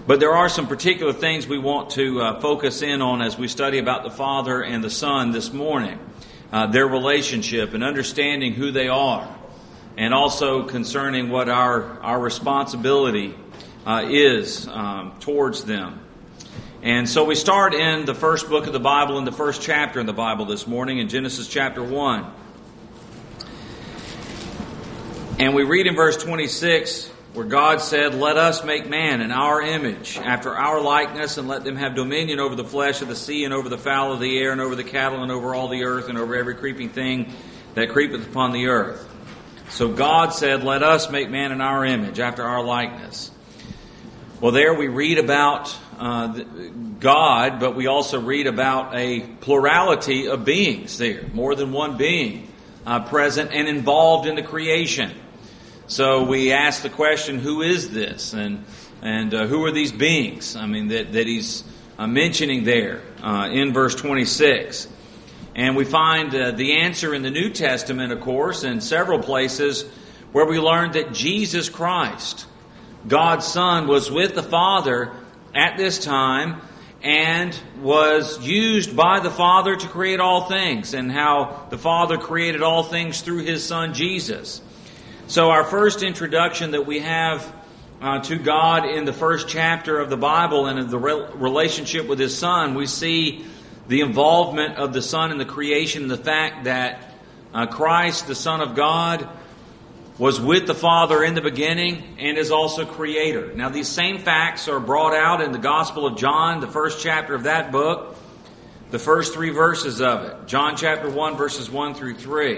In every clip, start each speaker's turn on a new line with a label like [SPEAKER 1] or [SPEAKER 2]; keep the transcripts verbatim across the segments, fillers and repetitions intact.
[SPEAKER 1] But there are some particular things we want to uh, focus in on as we study about the Father and the Son this morning. Uh, their relationship and understanding who they are. And also concerning what our, our responsibility uh, is um, towards them. And so we start in the first book of the Bible, in the first chapter in the Bible this morning, in Genesis chapter one. And we read in verse twenty-six, where God said, "Let us make man in our image, after our likeness, and let them have dominion over the flesh of the sea, and over the fowl of the air, and over the cattle, and over all the earth, and over every creeping thing that creepeth upon the earth." So God said, "Let us make man in our image, after our likeness." Well, there we read about uh, God, but we also read about a plurality of beings there, more than one being uh, present and involved in the creation. So we ask the question, who is this? And and uh, who are these beings? I mean, that, that he's uh, mentioning there uh, in verse twenty-six. And we find uh, the answer in the New Testament, of course, in several places where we learn that Jesus Christ, God's Son, was with the Father at this time and was used by the Father to create all things, and how the Father created all things through His Son Jesus. So our first introduction that we have uh, to God in the first chapter of the Bible and in the re- relationship with His Son, we see the involvement of the Son in the creation, and the fact that uh, Christ, the Son of God, was with the Father in the beginning and is also Creator. Now, these same facts are brought out in the Gospel of John, the first chapter of that book, the first three verses of it. John chapter one, verses one through three.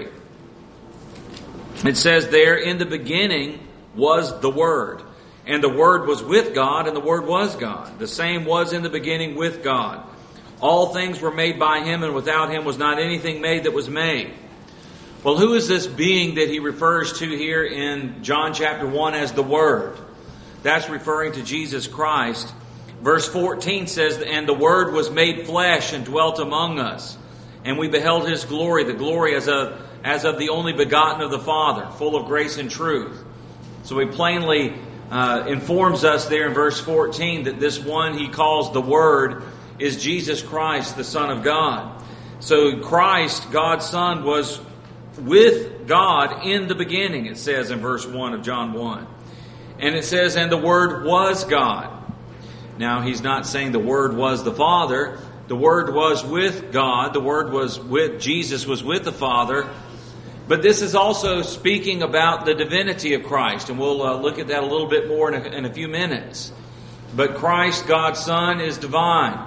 [SPEAKER 1] It says there, "In the beginning was the Word, and the Word was with God, and the Word was God. The same was in the beginning with God. All things were made by Him, and without Him was not anything made that was made." Well, who is this being that he refers to here in John chapter one as the Word? That's referring to Jesus Christ. Verse fourteen says, "And the Word was made flesh and dwelt among us. And we beheld His glory, the glory as of, as of the only begotten of the Father, full of grace and truth." So He plainly uh, informs us there in verse fourteen that this one He calls the Word is Jesus Christ, the Son of God. So Christ, God's Son, was with God in the beginning, it says in verse one of John one. And it says, "And the Word was God." Now, He's not saying the Word was the Father. The Word was with God. The Word was with, Jesus was with the Father. But this is also speaking about the divinity of Christ. And we'll uh, look at that a little bit more in a, in a few minutes. But Christ, God's Son, is divine.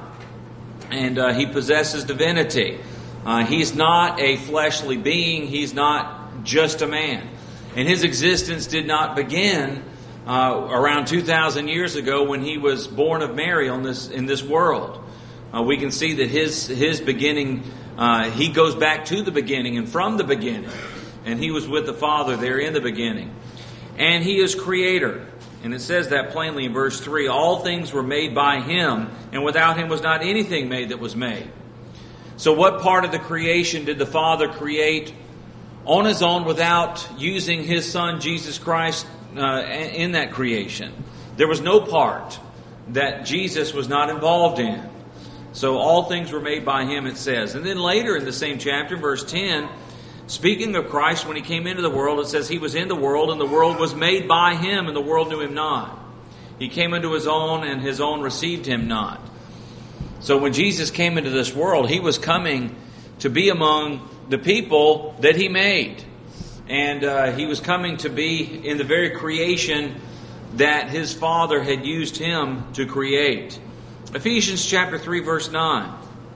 [SPEAKER 1] And uh, He possesses divinity. Uh, he's not a fleshly being. He's not just a man. And His existence did not begin uh, around two thousand years ago when He was born of Mary on this in this world. Uh, we can see that His His beginning, uh, He goes back to the beginning and from the beginning. And He was with the Father there in the beginning. And He is Creator. And it says that plainly in verse three. "All things were made by Him, and without Him was not anything made that was made." So what part of the creation did the Father create on His own without using His Son, Jesus Christ, uh, in that creation? There was no part that Jesus was not involved in. So all things were made by Him, it says. And then later in the same chapter, verse ten, speaking of Christ, when He came into the world, it says He was in the world, and the world was made by Him, and the world knew Him not. He came into His own, and His own received Him not. So when Jesus came into this world, He was coming to be among the people that He made. And uh, He was coming to be in the very creation that His Father had used Him to create. Ephesians chapter three, verse nine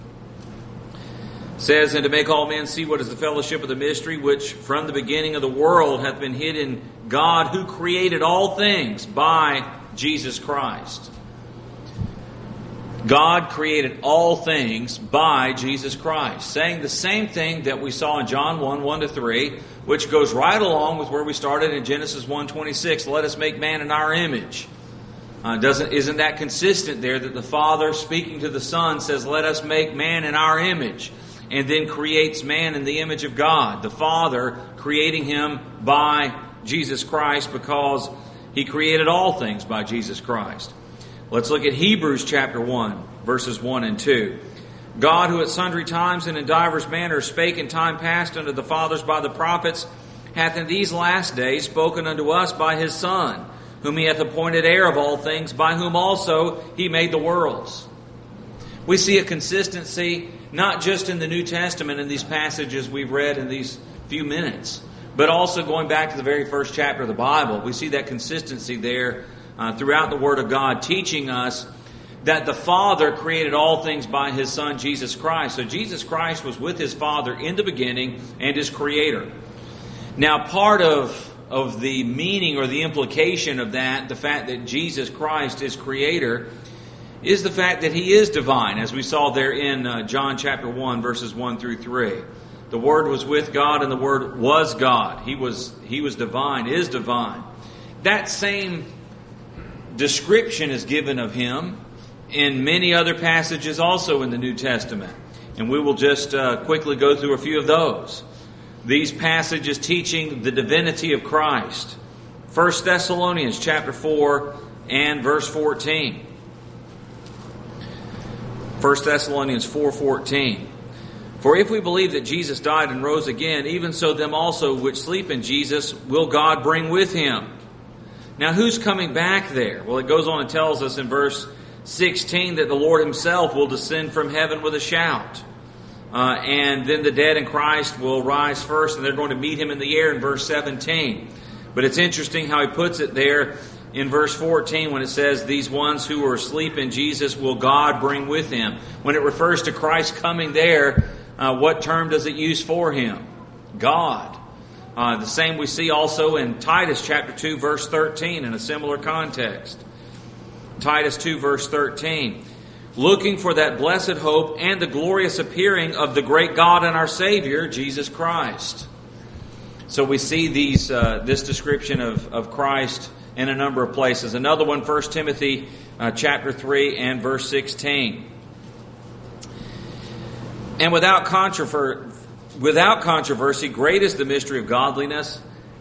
[SPEAKER 1] says, "And to make all men see what is the fellowship of the mystery, which from the beginning of the world hath been hid in God, who created all things by Jesus Christ." God created all things by Jesus Christ, saying the same thing that we saw in John one, one to three, which goes right along with where we started in Genesis one twenty-six. "Let us make man in our image." Uh, doesn't isn't that consistent there that the Father, speaking to the Son, says, "Let us make man in our image," and then creates man in the image of God. The Father creating him by Jesus Christ, because He created all things by Jesus Christ. Let's look at Hebrews chapter one, verses one and two. God, who at sundry times and in divers manners spake in time past unto the fathers by the prophets, hath in these last days spoken unto us by his Son, whom he hath appointed heir of all things, by whom also he made the worlds. We see a consistency not just in the New Testament in these passages we've read in these few minutes, but also going back to the very first chapter of the Bible. We see that consistency there uh, throughout the Word of God, teaching us that the Father created all things by his Son, Jesus Christ. So Jesus Christ was with his Father in the beginning and his Creator. Now, part of, of the meaning or the implication of that, the fact that Jesus Christ is Creator, is the fact that he is divine, as we saw there in uh, John chapter one, verses one through three. The Word was with God, and the Word was God. He was, he was divine, is divine. That same description is given of him in many other passages also in the New Testament. And we will just uh, quickly go through a few of those. These passages teaching the divinity of Christ. First Thessalonians chapter four and verse fourteen. First Thessalonians four fourteen. For if we believe that Jesus died and rose again, even so them also which sleep in Jesus will God bring with him. Now who's coming back there? Well, it goes on and tells us in verse sixteen that the Lord himself will descend from heaven with a shout. Uh, and then the dead in Christ will rise first, and they're going to meet him in the air in verse seventeen. But it's interesting how he puts it there in verse fourteen when it says, these ones who are asleep in Jesus will God bring with him. When it refers to Christ coming there, uh, what term does it use for him? God. Uh, the same we see also in Titus chapter two, verse thirteen in a similar context. Titus two, verse thirteen. Looking for that blessed hope and the glorious appearing of the great God and our Savior, Jesus Christ. So we see these uh, this description of, of Christ in a number of places. Another one, First Timothy uh, chapter three and verse sixteen. And without controversy, without controversy, great is the mystery of godliness.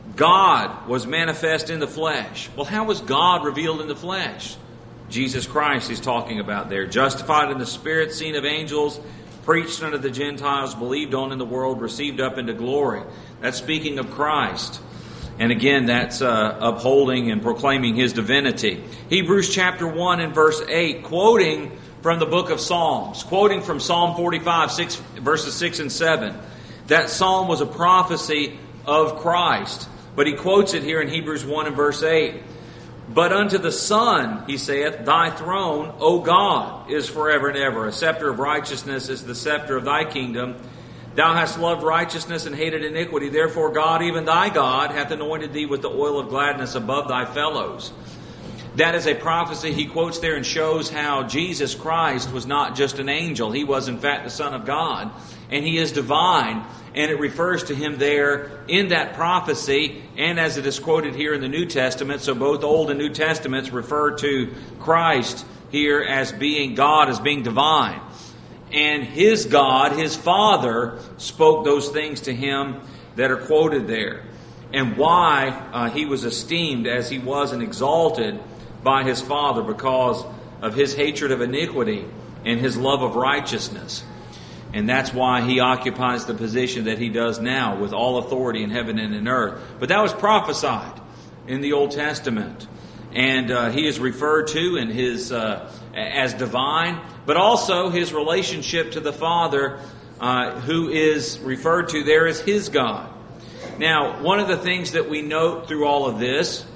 [SPEAKER 1] God was manifest in the flesh. Well, how was God revealed in the flesh? Jesus Christ he's talking about there. Justified in the Spirit, seen of angels, preached unto the Gentiles, believed on in the world, received up into glory. That's speaking of Christ. And again, that's uh, upholding and proclaiming his divinity. Hebrews chapter one and verse eight, quoting from the book of Psalms, quoting from Psalm forty-five, six, verses six and seven. That psalm was a prophecy of Christ. But he quotes it here in Hebrews one and verse eight. But unto the Son, he saith, thy throne, O God, is forever and ever. A scepter of righteousness is the scepter of thy kingdom. Thou hast loved righteousness and hated iniquity. Therefore God, even thy God, hath anointed thee with the oil of gladness above thy fellows. That is a prophecy he quotes there and shows how Jesus Christ was not just an angel. He was in fact the Son of God. And he is divine. And it refers to him there in that prophecy and as it is quoted here in the New Testament. So both Old and New Testaments refer to Christ here as being God, as being divine. And his God, his Father, spoke those things to him that are quoted there. And why uh, he was esteemed as he was and exalted by his Father because of his hatred of iniquity and his love of righteousness. And that's why he occupies the position that he does now with all authority in heaven and in earth. But that was prophesied in the Old Testament. And uh, he is referred to in his uh, as divine, but also his relationship to the Father, uh, who is referred to there as his God. Now, one of the things that we note through all of this,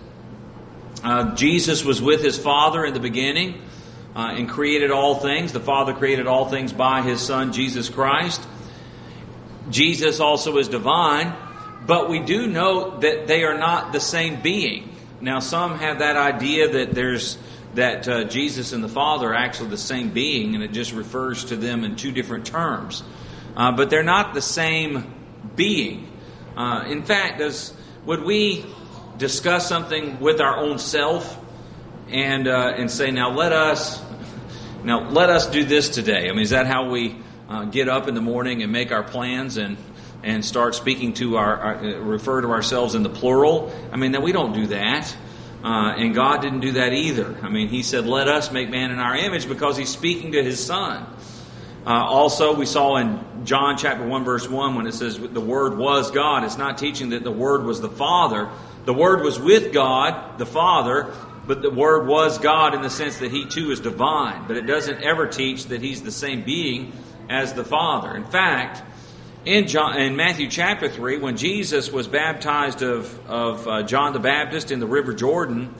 [SPEAKER 1] uh, Jesus was with his Father in the beginning. Uh, and created all things. The Father created all things by his Son, Jesus Christ. Jesus also is divine, but we do note that they are not the same being. Now, some have that idea that there's that uh, Jesus and the Father are actually the same being, and it just refers to them in two different terms. Uh, but they're not the same being. Uh, in fact, does would we discuss something with our own self and uh, and say, now let us now let us do this today? I mean, is that how we uh, get up in the morning and make our plans and and start speaking to our, our refer to ourselves in the plural? I mean, no, we don't do that. Uh, and God didn't do that either. I mean, He said, let us make man in our image, because He's speaking to His Son. Uh, also, we saw in John chapter one, verse one, when it says the Word was God, it's not teaching that the Word was the Father. The Word was with God, the Father, but the Word was God in the sense that He too is divine. But it doesn't ever teach that He's the same being as the Father. In fact, in John, in Matthew chapter three, when Jesus was baptized of, of uh, John the Baptist in the River Jordan,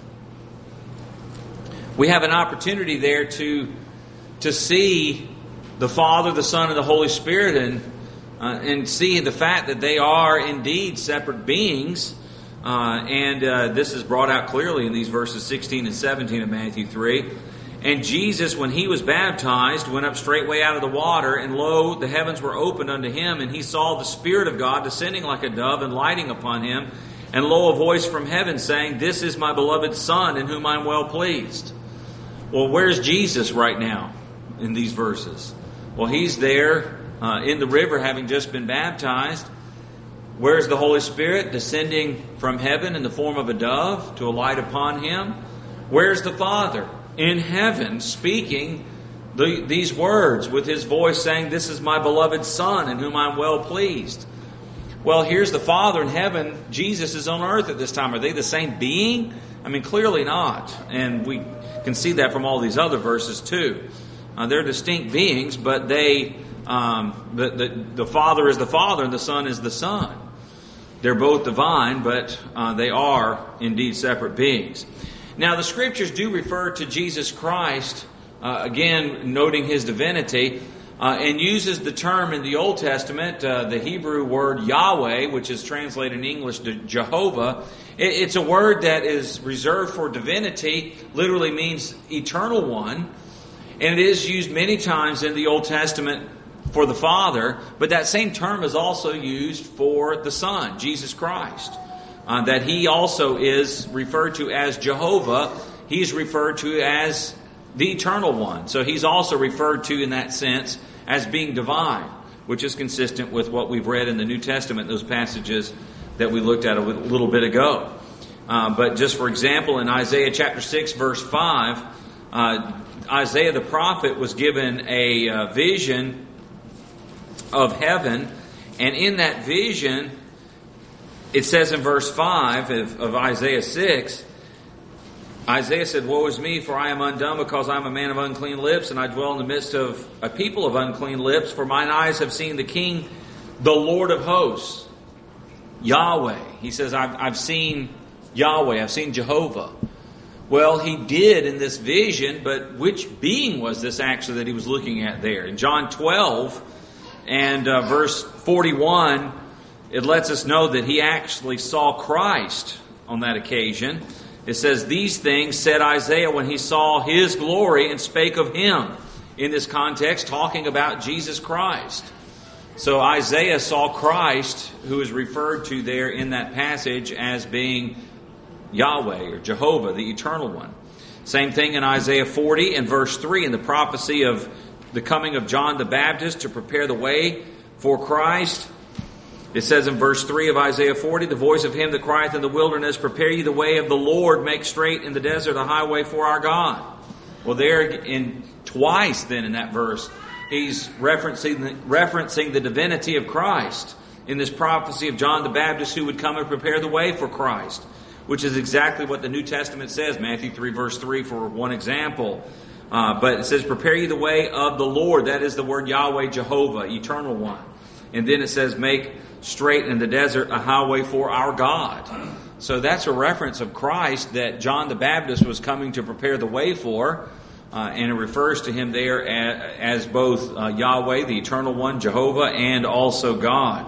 [SPEAKER 1] we have an opportunity there to, to see the Father, the Son, and the Holy Spirit, and, uh, and see the fact that they are indeed separate beings. Uh, and uh, this is brought out clearly in these verses sixteen and seventeen of Matthew three. And Jesus, when He was baptized, went up straightway out of the water, and lo, the heavens were opened unto Him, and He saw the Spirit of God descending like a dove and lighting upon Him. And lo, a voice from heaven saying, This is my beloved Son, in whom I am well pleased. Well, where's Jesus right now in these verses? Well, He's there uh, in the river, having just been baptized. Where's the Holy Spirit? Descending from heaven in the form of a dove to alight upon Him. Where's the Father? In heaven, speaking the, these words with His voice saying, This is my beloved Son, in whom I am well pleased. Well, here's the Father in heaven. Jesus is on earth at this time. Are they the same being? I mean, clearly not. And we can see that from all these other verses too. Uh, they're distinct beings, but they, um, the, the, the Father is the Father and the Son is the Son. They're both divine, but uh, they are indeed separate beings. Now, the Scriptures do refer to Jesus Christ, uh, again, noting His divinity, uh, and uses the term in the Old Testament, uh, the Hebrew word Yahweh, which is translated in English to Jehovah. It, it's a word that is reserved for divinity, literally means eternal one, and it is used many times in the Old Testament for the Father, but that same term is also used for the Son, Jesus Christ. Uh, that He also is referred to as Jehovah. He's referred to as the Eternal One. So He's also referred to in that sense as being divine, which is consistent with what we've read in the New Testament, those passages that we looked at a little bit ago. Uh, but just for example, in Isaiah chapter six, verse five, uh, Isaiah the prophet was given a uh, vision of heaven, and in that vision, it says in verse five of, of Isaiah six, Isaiah said, Woe is me, for I am undone, because I am a man of unclean lips, and I dwell in the midst of a people of unclean lips, for mine eyes have seen the King, the Lord of hosts, Yahweh. He says, I've, I've seen Yahweh, I've seen Jehovah. Well, He did in this vision, but which being was this actually that He was looking at there? In John twelve and uh, verse forty-one, it lets us know that He actually saw Christ on that occasion. It says, These things said Isaiah when he saw His glory and spake of Him. In this context, talking about Jesus Christ. So Isaiah saw Christ, who is referred to there in that passage as being Yahweh or Jehovah, the Eternal One. Same thing in Isaiah forty and verse three, in the prophecy of the coming of John the Baptist to prepare the way for Christ. It says in verse three of Isaiah forty, The voice of him that crieth in the wilderness, Prepare ye the way of the Lord, make straight in the desert a highway for our God. Well, there in twice then in that verse, he's referencing the, referencing the divinity of Christ in this prophecy of John the Baptist who would come and prepare the way for Christ, which is exactly what the New Testament says. Matthew three verse three for one example. Uh, but it says, Prepare ye the way of the Lord. That is the word Yahweh, Jehovah, Eternal One. And then it says, Make straight in the desert a highway for our God. So that's a reference of Christ that John the Baptist was coming to prepare the way for. Uh, and it refers to Him there as, as both uh, Yahweh, the Eternal One, Jehovah, and also God.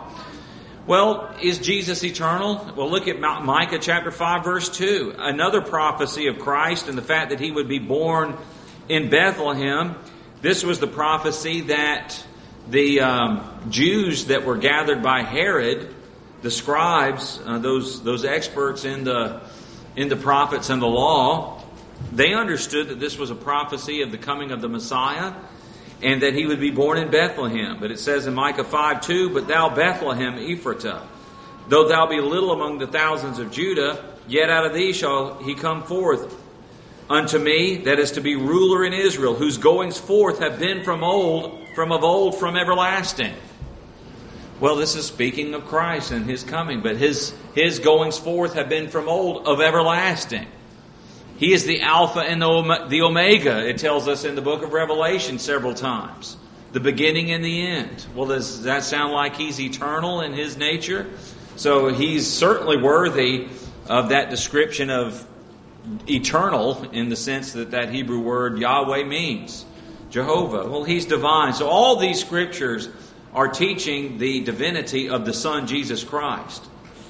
[SPEAKER 1] Well, is Jesus eternal? Well, look at Micah chapter five, verse two. Another prophecy of Christ and the fact that He would be born in Bethlehem. This was the prophecy that the um, Jews that were gathered by Herod, the scribes, uh, those those experts in the in the prophets and the law, they understood that this was a prophecy of the coming of the Messiah and that He would be born in Bethlehem. But it says in Micah five two, But thou Bethlehem Ephratah, though thou be little among the thousands of Judah, Yet out of thee shall he come forth unto me, that is to be ruler in Israel, whose goings forth have been from old, from of old, from everlasting. Well, this is speaking of Christ and His coming, but His, His goings forth have been from old, of everlasting. He is the Alpha and the Omega, it tells us in the book of Revelation several times. The beginning and the end. Well, does that sound like He's eternal in His nature? So He's certainly worthy of that description of eternal, in the sense that that Hebrew word Yahweh means Jehovah. Well, He's divine. So all these scriptures are teaching the divinity of the Son, Jesus Christ.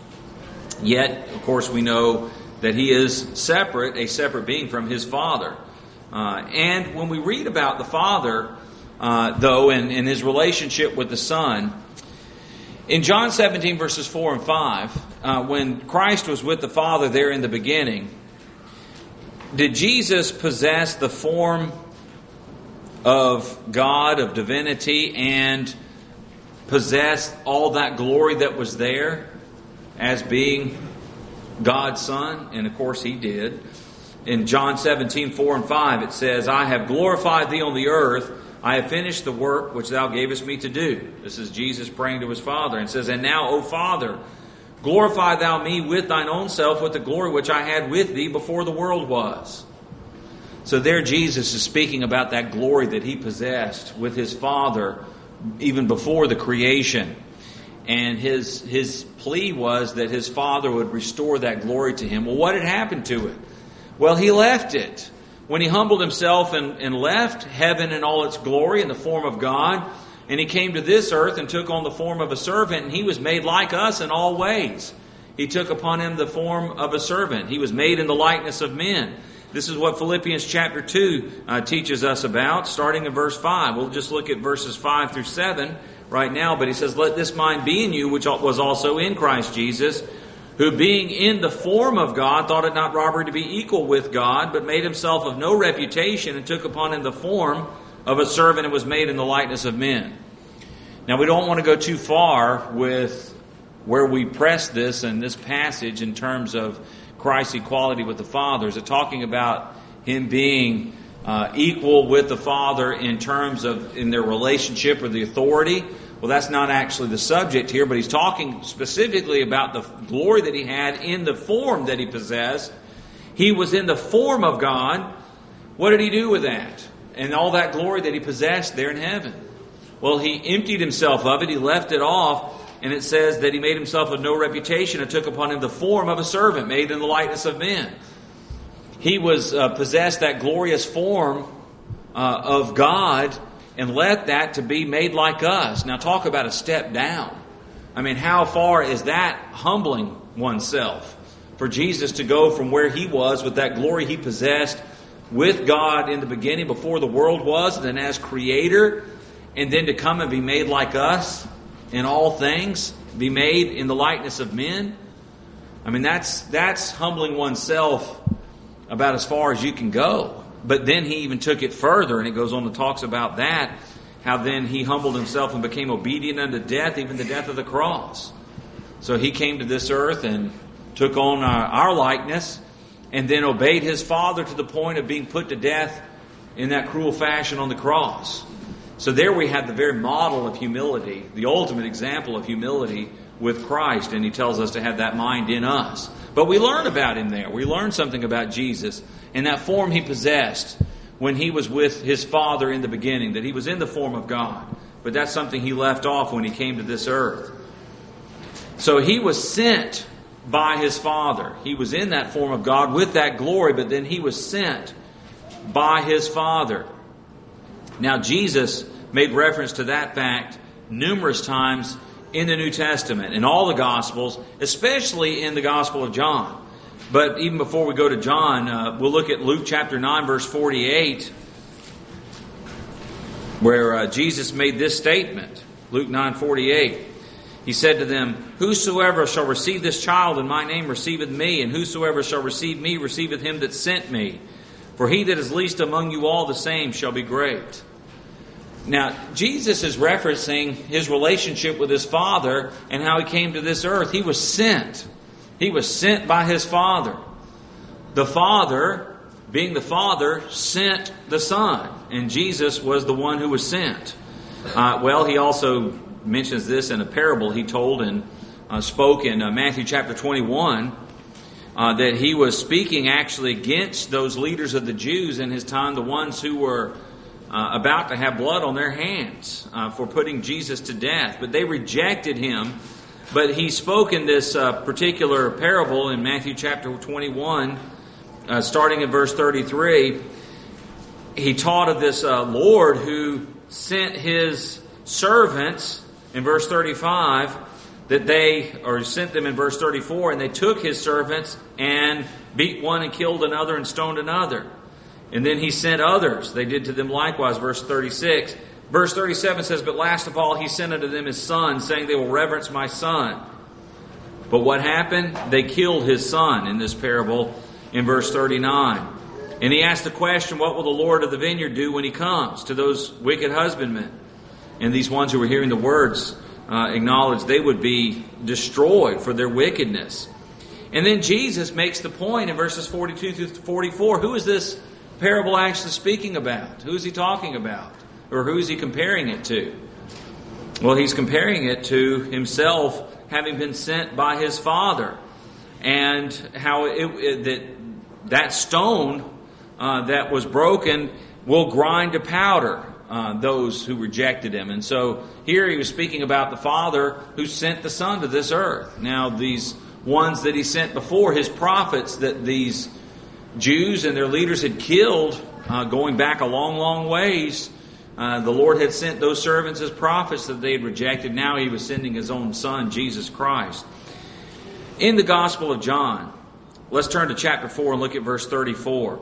[SPEAKER 1] Yet, of course, we know that He is separate, a separate being from His Father. Uh, and when we read about the Father, uh, though, and, and His relationship with the Son, in John seventeen, verses four and five, uh, when Christ was with the Father there in the beginning, did Jesus possess the form of God, of divinity, and possess all that glory that was there as being God's Son? And of course He did. In John seventeen, four and five, it says, I have glorified Thee on the earth. I have finished the work which Thou gavest me to do. This is Jesus praying to His Father. And says, and now, O Father, glorify Thou me with Thine own self, with the glory which I had with Thee before the world was. So there Jesus is speaking about that glory that He possessed with His Father even before the creation. And his his plea was that His Father would restore that glory to Him. Well, what had happened to it? Well, He left it. When He humbled Himself and, and left heaven in all its glory in the form of God, and He came to this earth and took on the form of a servant, and He was made like us in all ways. He took upon Him the form of a servant. He was made in the likeness of men. This is what Philippians chapter two uh, teaches us about, starting in verse five. We'll just look at verses five through seven right now. But he says, let this mind be in you, which was also in Christ Jesus, who being in the form of God, thought it not robbery to be equal with God, but made Himself of no reputation, and took upon Him the form of a servant, and was made in the likeness of men. Now, we don't want to go too far with where we press this in this passage in terms of Christ's equality with the Father. Is it talking about Him being uh, equal with the Father in terms of in their relationship or the authority? Well, that's not actually the subject here, but he's talking specifically about the glory that He had in the form that He possessed. He was in the form of God. What did He do with that? And all that glory that He possessed there in heaven? Well, He emptied Himself of it. He left it off. And it says that He made Himself of no reputation and took upon Him the form of a servant, made in the likeness of men. He was uh, possessed that glorious form uh, of God, and let that to be made like us. Now talk about a step down. I mean, how far is that humbling oneself? For Jesus to go from where He was with that glory He possessed with God in the beginning before the world was, and then as Creator, and then to come and be made like us in all things, be made in the likeness of men. I mean, that's that's humbling oneself about as far as you can go. But then He even took it further, and it goes on to talks about that, how then He humbled Himself and became obedient unto death, even the death of the cross. So He came to this earth and took on our, our likeness, and then obeyed His Father to the point of being put to death in that cruel fashion on the cross. So there we have the very model of humility, the ultimate example of humility with Christ, and He tells us to have that mind in us. But we learn about Him there. We learn something about Jesus and that form He possessed when He was with His Father in the beginning, that He was in the form of God. But that's something He left off when He came to this earth. So He was sent by His Father. He was in that form of God with that glory, but then He was sent by His Father. Now, Jesus made reference to that fact numerous times in the New Testament, in all the Gospels, especially in the Gospel of John. But even before we go to John, uh, we'll look at Luke chapter nine, verse forty-eight, where uh, Jesus made this statement. Luke nine forty-eight. He said to them, whosoever shall receive this child in my name receiveth me, and whosoever shall receive me receiveth him that sent me. For he that is least among you all, the same shall be great. Now, Jesus is referencing His relationship with His Father and how He came to this earth. He was sent. He was sent by His Father. The Father, being the Father, sent the Son. And Jesus was the one who was sent. Uh, well, He also mentions this in a parable He told and uh, spoke in uh, Matthew chapter twenty-one. Uh, that He was speaking actually against those leaders of the Jews in His time, the ones who were uh, about to have blood on their hands uh, for putting Jesus to death. But they rejected Him. But He spoke in this uh, particular parable in Matthew chapter twenty-one, uh, starting in verse thirty-three. He taught of this uh, Lord who sent His servants in verse thirty-five, that they, or sent them in verse thirty-four, and they took His servants and beat one and killed another and stoned another. And then He sent others. They did to them likewise, verse thirty-six. Verse thirty-seven says, but last of all He sent unto them His Son, saying, they will reverence my Son. But what happened? They killed His Son in this parable in verse thirty-nine. And He asked the question, what will the Lord of the vineyard do when He comes to those wicked husbandmen? And these ones who were hearing the words uh, acknowledged they would be destroyed for their wickedness. And then Jesus makes the point in verses forty-two through forty-four. Who is this parable actually speaking about? Who is He talking about? Or who is He comparing it to? Well, He's comparing it to Himself having been sent by His Father. And how it, it, that, that stone uh, that was broken will grind to powder uh, those who rejected Him. And so here He was speaking about the Father who sent the Son to this earth. Now these ones that He sent before, His prophets that these Jews and their leaders had killed uh, going back a long, long ways, Uh, the Lord had sent those servants as prophets that they had rejected. Now He was sending His own Son, Jesus Christ. In the Gospel of John, let's turn to chapter four and look at verse thirty-four.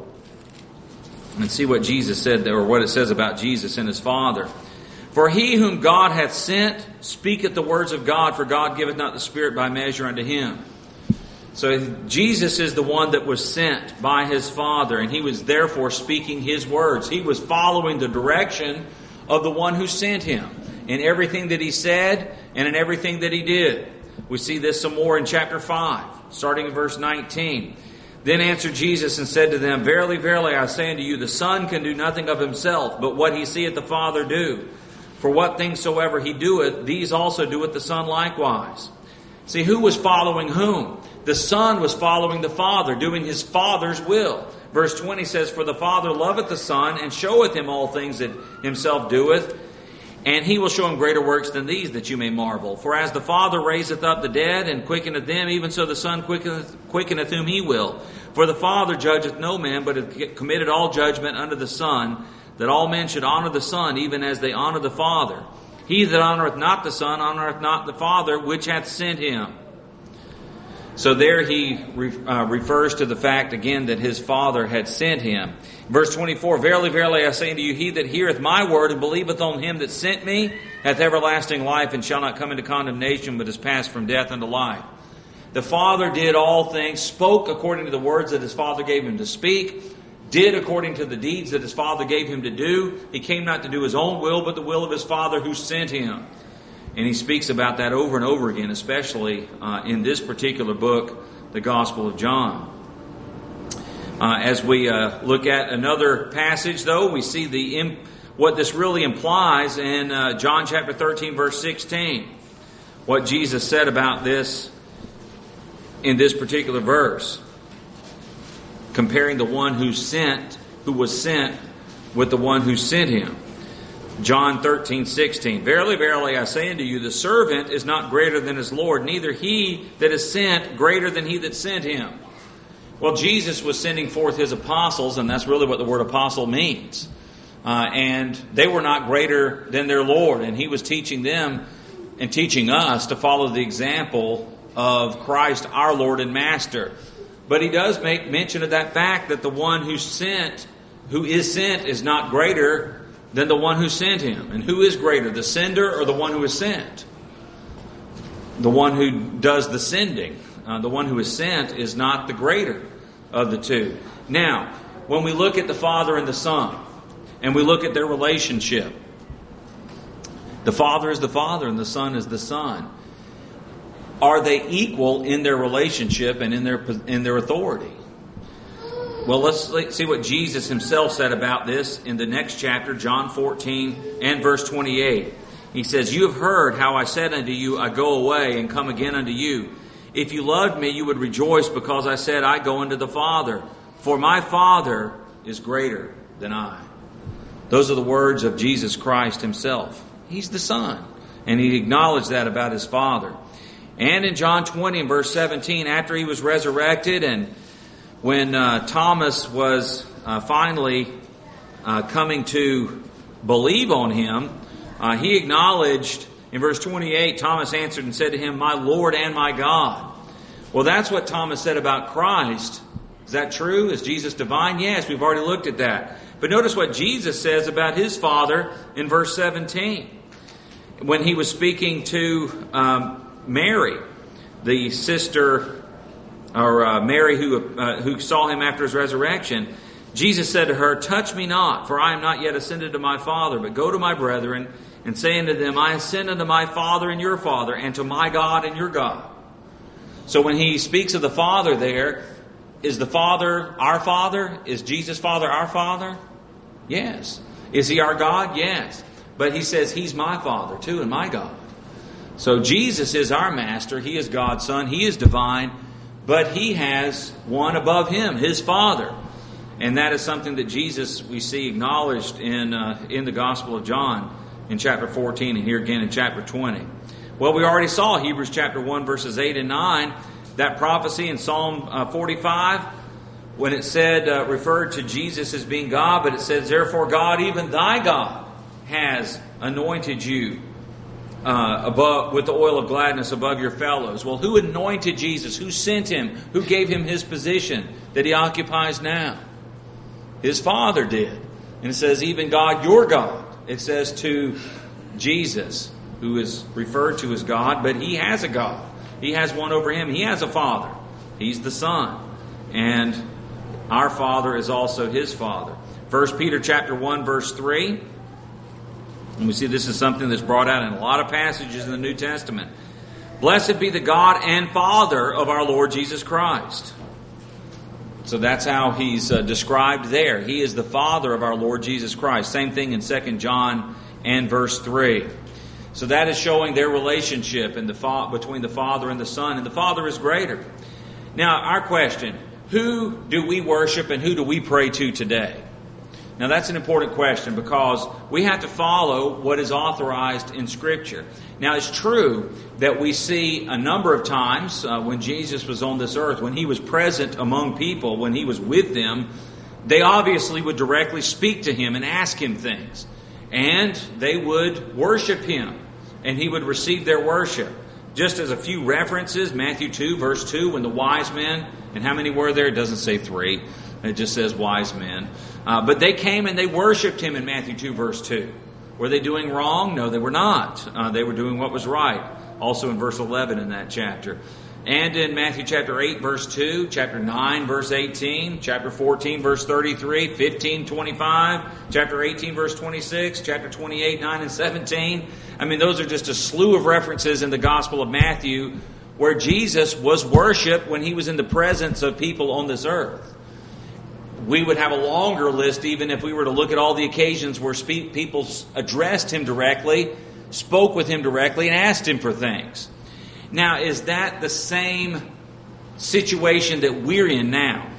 [SPEAKER 1] And see what Jesus said there, or what it says about Jesus and His Father. For He whom God hath sent speaketh the words of God, for God giveth not the Spirit by measure unto Him. So Jesus is the one that was sent by His Father, and He was therefore speaking His words. He was following the direction of the one who sent Him in everything that He said and in everything that He did. We see this some more in chapter five, starting in verse nineteen. Then answered Jesus and said to them, verily, verily, I say unto you, the Son can do nothing of Himself, but what He seeth the Father do. For what things soever He doeth, these also doeth the Son likewise. See, who was following whom? The Son was following the Father, doing His Father's will. Verse twenty says, for the Father loveth the Son, and showeth Him all things that Himself doeth, and He will show Him greater works than these, that you may marvel. For as the Father raiseth up the dead, and quickeneth them, even so the Son quickeneth, quickeneth whom He will. For the Father judgeth no man, but hath committed all judgment unto the Son, that all men should honor the Son, even as they honor the Father. He that honoreth not the Son, honoreth not the Father, which hath sent Him. So there he re, uh, refers to the fact again that his Father had sent him. Verse twenty-four, verily, verily, I say unto you, he that heareth my word and believeth on Him that sent me hath everlasting life, and shall not come into condemnation, but is passed from death unto life. The Father did all things, spoke according to the words that His Father gave Him to speak, did according to the deeds that His Father gave Him to do. He came not to do His own will, but the will of His Father who sent Him. And He speaks about that over and over again, especially uh, in this particular book, the Gospel of John. Uh, as we uh, look at another passage, though, we see the imp- what this really implies in uh, John chapter thirteen, verse sixteen. What Jesus said about this in this particular verse, comparing the one who sent, who was sent, with the one who sent Him. John thirteen, sixteen. Verily, verily, I say unto you, the servant is not greater than his Lord, neither he that is sent greater than he that sent him. Well, Jesus was sending forth His apostles, and that's really what the word apostle means. Uh, and they were not greater than their Lord, and He was teaching them and teaching us to follow the example of Christ, our Lord and Master. But He does make mention of that fact that the one who sent, who is sent, is not greater than the one who sent Him. And who is greater, the sender or the one who is sent? The one who does the sending. Uh, the one who is sent is not the greater of the two. Now, when we look at the Father and the Son, and we look at their relationship, the Father is the Father and the Son is the Son. are they equal in their relationship and in their in their authority? Well, let's see what Jesus himself said about this in the next chapter, John fourteen and verse twenty-eight. He says, "You have heard how I said unto you, I go away and come again unto you. If you loved me, you would rejoice because I said, I go unto the Father. For my Father is greater than I." Those are the words of Jesus Christ himself. He's the Son. And he acknowledged that about his Father. And in John twenty and verse seventeen, after he was resurrected and when uh, Thomas was uh, finally uh, coming to believe on him, uh, he acknowledged, in verse twenty-eight, Thomas answered and said to him, "My Lord and my God." Well, that's what Thomas said about Christ. Is that true? Is Jesus divine? Yes, we've already looked at that. But notice what Jesus says about his Father in verse seventeen. When he was speaking to um, Mary, the sister or uh, Mary who uh, who saw him after his resurrection, Jesus said to her, "Touch me not, for I am not yet ascended to my Father, but go to my brethren and say unto them, I ascend unto my Father and your Father, and to my God and your God." So when he speaks of the Father there, is the Father our Father? Is Jesus' Father our Father? Yes. Is he our God? Yes. But he says he's my Father too and my God. So Jesus is our Master. He is God's Son. He is divine. But he has one above him, his Father. And that is something that Jesus, we see, acknowledged in uh, in the Gospel of John in chapter fourteen and here again in chapter twenty. Well, we already saw Hebrews chapter one, verses eight and nine, that prophecy in Psalm uh, forty-five, when it said, uh, referred to Jesus as being God, but it says, "Therefore God, even thy God, has anointed you Uh, above with the oil of gladness above your fellows." Well, who anointed Jesus? Who sent him? Who gave him his position that he occupies now? His Father did. And it says, even God, your God. It says to Jesus, who is referred to as God, but he has a God. He has one over him. He has a Father. He's the Son. And our Father is also his Father. First Peter chapter one, verse three. And we see this is something that's brought out in a lot of passages in the New Testament. "Blessed be the God and Father of our Lord Jesus Christ." So that's how he's uh, described there. He is the Father of our Lord Jesus Christ. Same thing in Second John and verse three. So that is showing their relationship in the fa- between the Father and the Son. And the Father is greater. Now, our question, who do we worship and who do we pray to today? Now that's an important question because we have to follow what is authorized in Scripture. Now it's true that we see a number of times uh, when Jesus was on this earth, when he was present among people, when he was with them, they obviously would directly speak to him and ask him things. And they would worship him and he would receive their worship. Just as a few references, Matthew two verse two, when the wise men, and how many were there? It doesn't say three. It just says wise men. Uh, but they came and they worshipped him in Matthew two, verse two. Were they doing wrong? No, they were not. Uh, they were doing what was right. Also in verse eleven in that chapter. And in Matthew chapter eight, verse two, chapter nine, verse eighteen, chapter fourteen, verse thirty-three, fifteen, twenty-five, chapter eighteen, verse twenty-six, chapter twenty-eight, nine, and seventeen. I mean, those are just a slew of references in the Gospel of Matthew where Jesus was worshipped when he was in the presence of people on this earth. We would have a longer list even if we were to look at all the occasions where spe- people addressed him directly, spoke with him directly, and asked him for things. Now, is that the same situation that we're in now?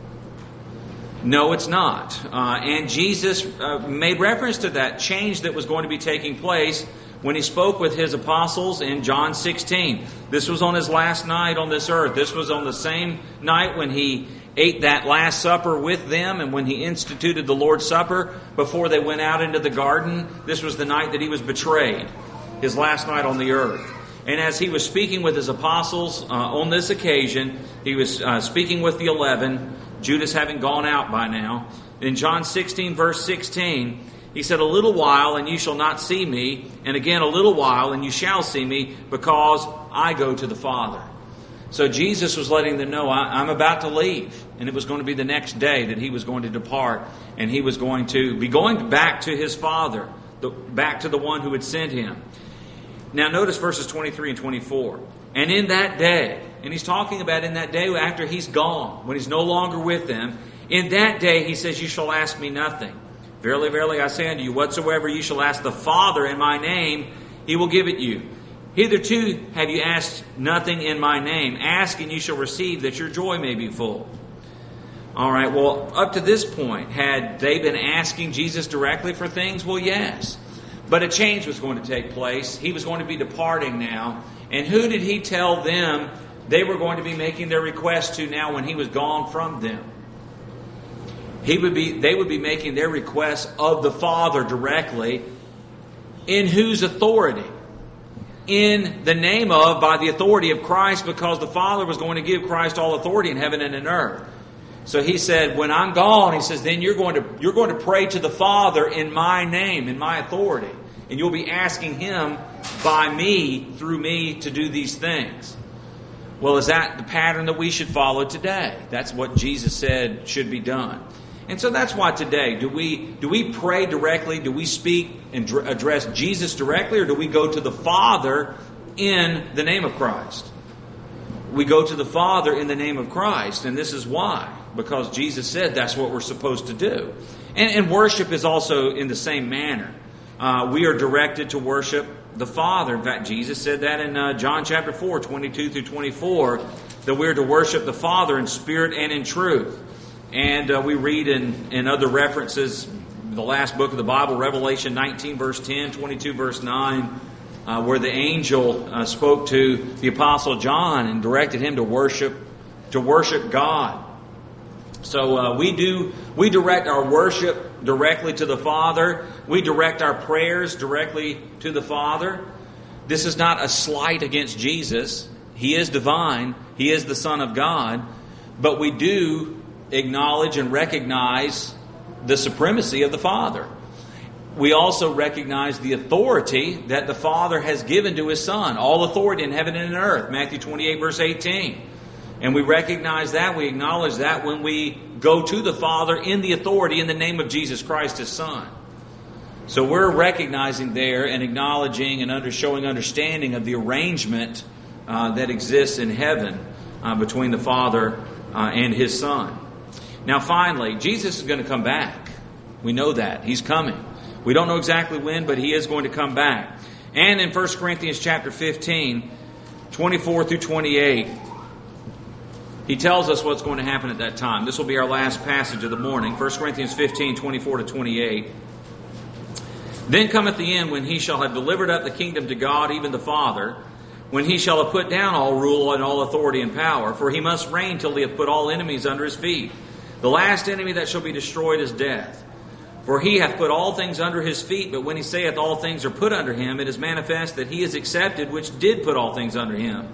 [SPEAKER 1] No, it's not. Uh, and Jesus uh, made reference to that change that was going to be taking place when he spoke with his apostles in John sixteen. This was on his last night on this earth. This was on the same night when he ate that Last Supper with them and when he instituted the Lord's Supper before they went out into the garden. This was the night that he was betrayed, his last night on the earth. And as he was speaking with his apostles uh, on this occasion, he was uh, speaking with the eleven, Judas having gone out by now. In John sixteen, verse sixteen, he said, "A little while and you shall not see me, and again a little while and you shall see me, because I go to the Father." So Jesus was letting them know, I'm about to leave. And it was going to be the next day that he was going to depart. And he was going to be going back to his Father, the, back to the one who had sent him. Now notice verses twenty-three and twenty-four. And in that day, and he's talking about in that day after he's gone, when he's no longer with them, in that day he says, you shall ask me nothing. Verily, verily, I say unto you, whatsoever you shall ask the Father in my name, he will give it you. Hitherto have you asked nothing in my name. Ask and you shall receive, that your joy may be full. All right, well, up to this point, had they been asking Jesus directly for things? Well, yes. But a change was going to take place. He was going to be departing now. And who did he tell them they were going to be making their request to now when he was gone from them? He would be, they would be making their requests of the Father directly. In whose authority? In the name of, by the authority of Christ, because the Father was going to give Christ all authority in heaven and in earth. So he said, when I'm gone, he says, then you're going to you're going to pray to the Father in my name, in my authority. And you'll be asking him by me, through me, to do these things. Well, is that the pattern that we should follow today? That's what Jesus said should be done. And so that's why today, do we do we pray directly? Do we speak and dr- address Jesus directly? Or do we go to the Father in the name of Christ? We go to the Father in the name of Christ. And this is why. Because Jesus said that's what we're supposed to do. And, and worship is also in the same manner. Uh, we are directed to worship the Father. In fact, Jesus said that in uh, John chapter four, twenty-two through twenty-four, that we're to worship the Father in spirit and in truth. And uh, we read in, in other references, the last book of the Bible, Revelation nineteen, verse ten, twenty-two, verse nine, uh, where the angel uh, spoke to the Apostle John and directed him to worship, to worship God. So uh, we do we direct our worship directly to the Father. We direct our prayers directly to the Father. This is not a slight against Jesus. He is divine. He is the Son of God. But we do acknowledge and recognize the supremacy of the Father. We also recognize the authority that the Father has given to His Son. All authority in heaven and in earth. Matthew twenty-eight, verse eighteen. And we recognize that, we acknowledge that when we go to the Father in the authority in the name of Jesus Christ, His Son. So we're recognizing there and acknowledging and under, showing understanding of the arrangement uh, that exists in heaven uh, between the Father uh, and His Son. Now finally, Jesus is going to come back. We know that. He's coming. We don't know exactly when, but He is going to come back. And in First Corinthians chapter fifteen, twenty-four through twenty-eight, he tells us what's going to happen at that time. This will be our last passage of the morning. First Corinthians fifteen, twenty-four to twenty-eight. Then cometh the end, when he shall have delivered up the kingdom to God, even the Father, when he shall have put down all rule and all authority and power. For he must reign till he hath put all enemies under his feet. The last enemy that shall be destroyed is death. For he hath put all things under his feet, but when he saith all things are put under him, it is manifest that he is accepted which did put all things under him.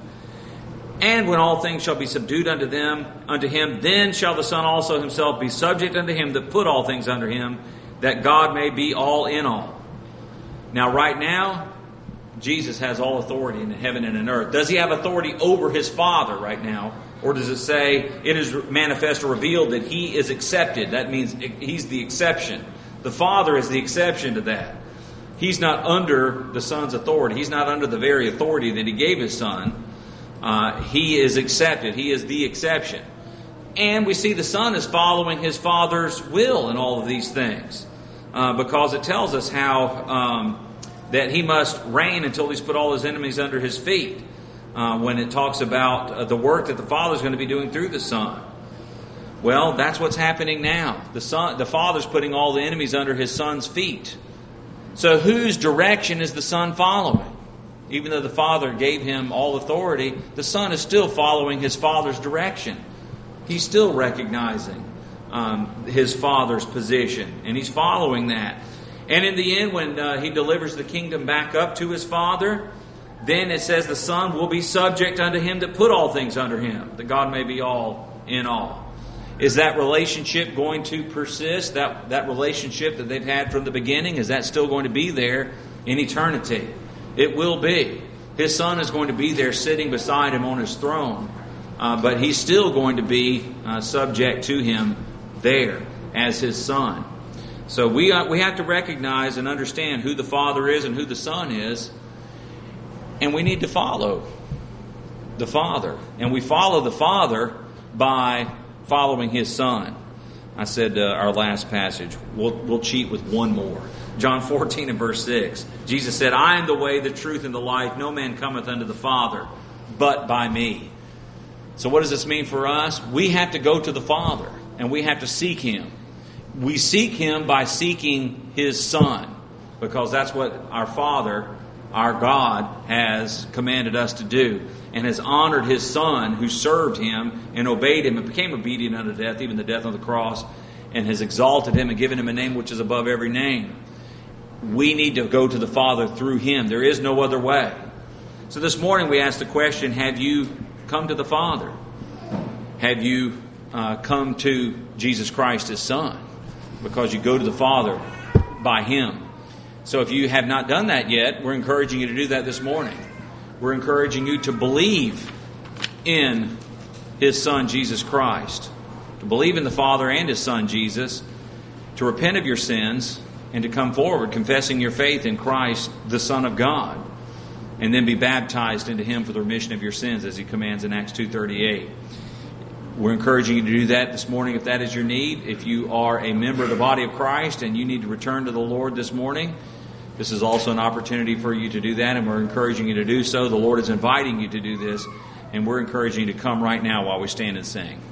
[SPEAKER 1] And when all things shall be subdued unto them, unto him, then shall the Son also himself be subject unto him that put all things under him, that God may be all in all. Now, right now, Jesus has all authority in heaven and in earth. Does he have authority over his Father right now? Or does it say it is manifest or revealed that he is accepted? That means he's the exception. The Father is the exception to that. He's not under the Son's authority. He's not under the very authority that he gave his Son. Uh, he is accepted. He is the exception. And we see the Son is following his Father's will in all of these things. Uh, because it tells us how um, that he must reign until he's put all his enemies under his feet. Uh, when it talks about uh, the work that the Father is going to be doing through the Son. Well, that's what's happening now. The Son, the Father's putting all the enemies under his Son's feet. So whose direction is the Son following? Even though the Father gave him all authority, the Son is still following his Father's direction. He's still recognizing um, his Father's position, and he's following that. And in the end, when uh, he delivers the kingdom back up to his Father, then it says the Son will be subject unto him that put all things under him, that God may be all in all. Is that relationship going to persist? That, that relationship that they've had from the beginning, is that still going to be there in eternity? It will be. His Son is going to be there sitting beside him on his throne. Uh, but he's still going to be uh, subject to him there as his Son. So we, uh, we have to recognize and understand who the Father is and who the Son is. And we need to follow. the Father. And we follow the Father by following His Son. I said uh, our last passage. We'll, we'll cheat with one more. John fourteen and verse six. Jesus said, I am the way, the truth, and the life. No man cometh unto the Father but by me. So what does this mean for us? We have to go to the Father and we have to seek Him. We seek Him by seeking His Son, because that's what our Father, our God, has commanded us to do, and has honored His Son who served Him and obeyed Him and became obedient unto death, even the death on the cross, and has exalted Him and given Him a name which is above every name. We need to go to the Father through Him. There is no other way. So this morning we ask the question, have you come to the Father? Have you uh, come to Jesus Christ, His Son? Because you go to the Father by Him. So if you have not done that yet, we're encouraging you to do that this morning. We're encouraging you to believe in His Son, Jesus Christ. To believe in the Father and His Son, Jesus. To repent of your sins and to come forward confessing your faith in Christ, the Son of God. And then be baptized into Him for the remission of your sins, as He commands in Acts two thirty-eight. We're encouraging you to do that this morning if that is your need. If you are a member of the body of Christ and you need to return to the Lord this morning, this is also an opportunity for you to do that, and we're encouraging you to do so. The Lord is inviting you to do this, and we're encouraging you to come right now while we stand and sing.